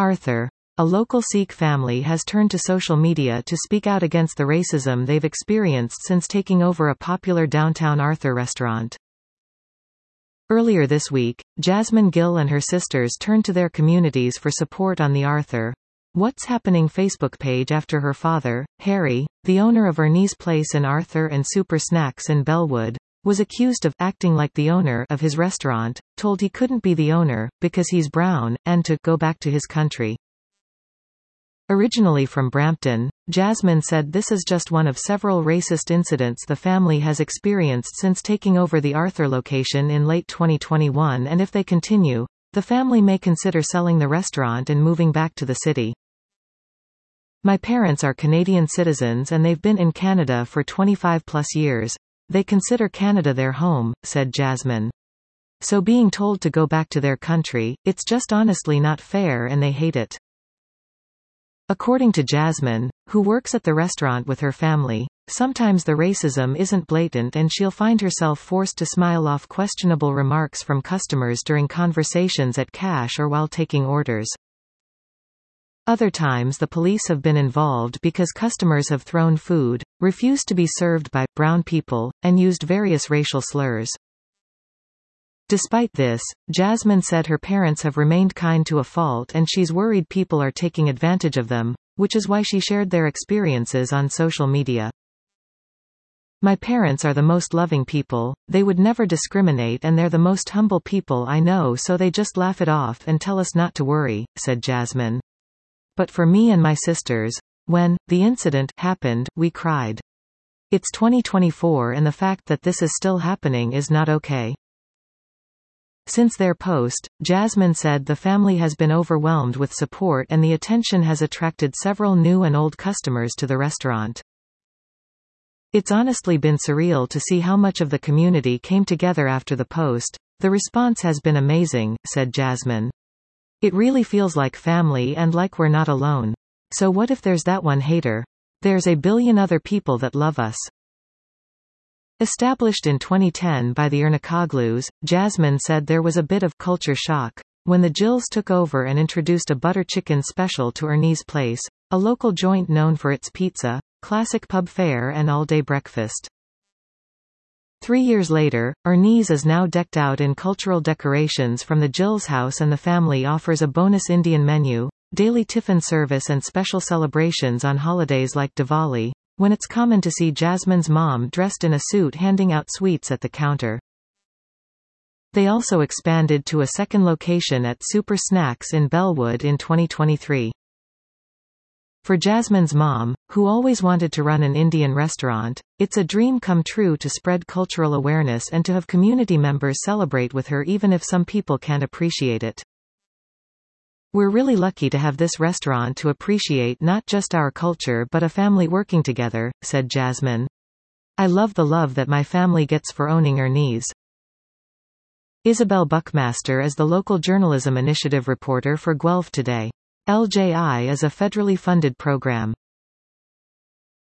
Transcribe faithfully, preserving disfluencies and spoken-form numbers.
Arthur. A local Sikh family has turned to social media to speak out against the racism they've experienced since taking over a popular downtown Arthur restaurant. Earlier this week, Jasmine Gill and her sisters turned to their communities for support on the Arthur What's Happening Facebook page after her father, Harry, the owner of Ernie's Place in Arthur and Super Snacks in Bellwood, was accused of acting like the owner of his restaurant, told he couldn't be the owner because he's brown, and to go back to his country. Originally from Brampton, Jasmine said this is just one of several racist incidents the family has experienced since taking over the Arthur location in late twenty twenty-one, and if they continue, the family may consider selling the restaurant and moving back to the city. My parents are Canadian citizens and they've been in Canada for twenty-five plus years. They consider Canada their home, said Jasmine. So being told to go back to their country, it's just honestly not fair and they hate it. According to Jasmine, who works at the restaurant with her family, sometimes the racism isn't blatant and she'll find herself forced to smile off questionable remarks from customers during conversations at cash or while taking orders. Other times the police have been involved because customers have thrown food, refused to be served by brown people, and used various racial slurs. Despite this, Jasmine said her parents have remained kind to a fault and she's worried people are taking advantage of them, which is why she shared their experiences on social media. My parents are the most loving people, they would never discriminate and they're the most humble people I know, so they just laugh it off and tell us not to worry, said Jasmine. But for me and my sisters, when the incident happened, we cried. It's twenty twenty-four and the fact that this is still happening is not okay. Since their post, Jasmine said the family has been overwhelmed with support and the attention has attracted several new and old customers to the restaurant. It's honestly been surreal to see how much of the community came together after the post. The response has been amazing, said Jasmine. It really feels like family and like we're not alone. So what if there's that one hater? There's a billion other people that love us. Established in twenty ten by the Ernakaglus, Jasmine said there was a bit of culture shock when the Gills took over and introduced a butter chicken special to Ernie's Place, a local joint known for its pizza, classic pub fare and all-day breakfast. Three years later, Ernie's is now decked out in cultural decorations from the Gills house and the family offers a bonus Indian menu, daily tiffin service and special celebrations on holidays like Diwali, when it's common to see Jasmine's mom dressed in a suit handing out sweets at the counter. They also expanded to a second location at Super Snacks in Bellwood in twenty twenty-three. For Jasmine's mom, who always wanted to run an Indian restaurant, it's a dream come true to spread cultural awareness and to have community members celebrate with her even if some people can't appreciate it. We're really lucky to have this restaurant to appreciate not just our culture but a family working together, said Jasmine. I love the love that my family gets for owning Ernie's. Isabel Buckmaster is the local journalism initiative reporter for Guelph Today. L J I is a federally funded program.